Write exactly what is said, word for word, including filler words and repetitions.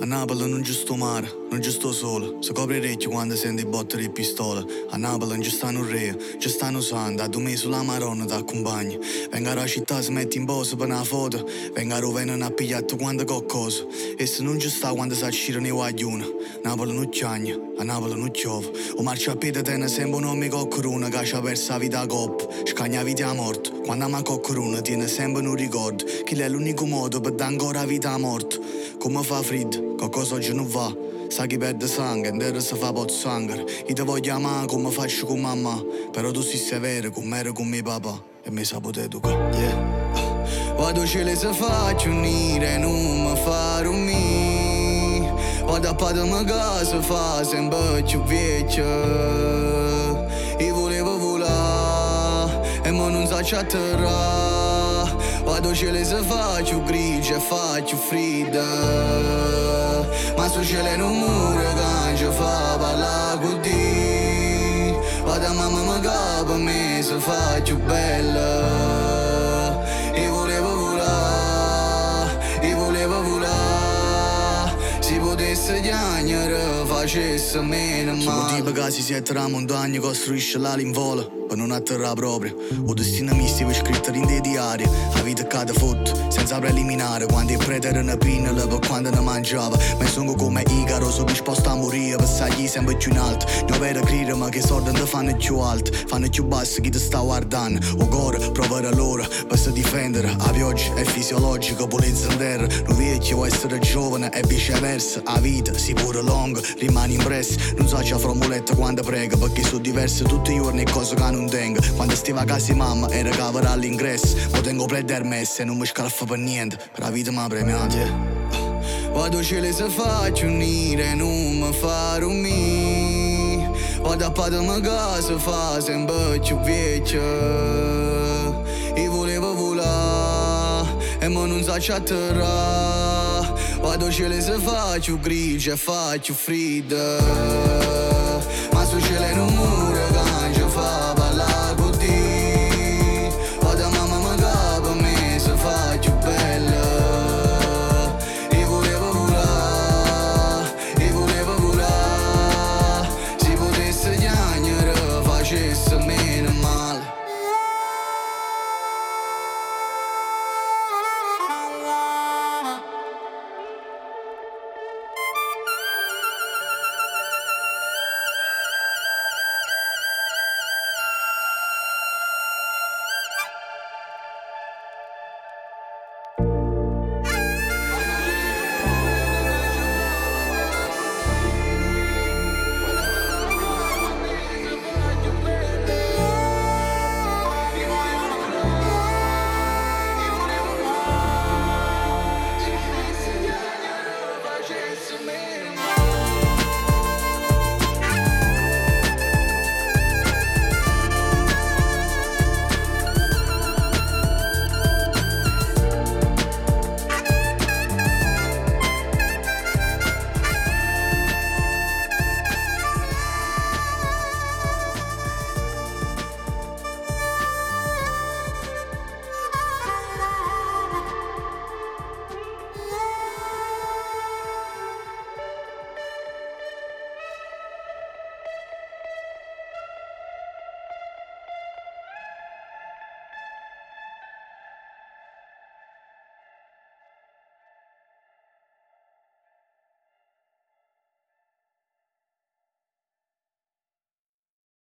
A Napoli non c'è sto mare, non c'è sto sole. Si copre orecchio quando senti botte di pistola. A Napoli non ci stanno re, ci stanno santi. A due mesi la Maronna ti accompagna. Venga alla città, si mette in posa per una foto. Venga a Roveno a pigliare quando qualcosa. E se non ci sta quando si accirano i guaglioni. Napoli non chiagna, a Napoli non piove. O marciapite tiene sempre un nome con corona che ci ha perso la vita a coppa. Scagna la vita a morte, quando ama con corona tiene sempre un ricordo. Che è l'unico modo per dare ancora vita a morte. Come fa freddo, qualcosa oggi non va. Sa chi perde sangue, in terra si fa pozzanghere. Io ti voglio amare come faccio con mamma. Però tu sei severo come ero con mio papà. E mi saputo educare, yeah. Vado cielo se faccio unire, non mi fa rumire. Vado a padre casa, fa sempre più vecchio. Io volevo volare, e mo non so atterrare. Vado cielo se faccio grigio e faccio freddo. Ma su cielo non muore che ci fa parlare con te. Vado a mamma mi capo me se faccio bella. E volevo volare, e volevo volare. Se potesse chiagnare facesse meno male. Sono tipo che si siete la montagna costruisce l'ala in volo per non atterrare proprio. O destino mistico scritto in dei diari. La vita cade foto senza preliminare. Quando il prete era una pinnola per quando ne mangiava. Ma sono come Icaro, sono disposto a morire per sargli sempre più in alto. Non per credere ma che soldi non fanno più alto. Fanno più basso chi ti sta guardando. O cuore provare loro per si difendere. La pioggia è fisiologica, pulizza in terra. Non vecchio può essere giovane e viceversa. La vita si pure lunga, rimane impressa. Non so c'è formuletta quando prega, perché sono diverse tutti i giorni cose che non tengo. Quando stivo a casa di mamma era cavare all'ingresso. Mo tengo prede ermesse e non mi scalfo per niente. Per la vita mi ha premiato, yeah. Vado cielo se faccio unire, non mi fa rumire. Vado a padre casa, fa sempre più vecchio. Io volevo volare, e mo non so atterrare. Vado cielo se faccio grigio e faccio freddo. Ma su cielo non muore che ci fa parlare con te. Vado a mamma mi capo me se faccio bella. E volevo volare, e volevo volare. Se potesse chiagnare facesse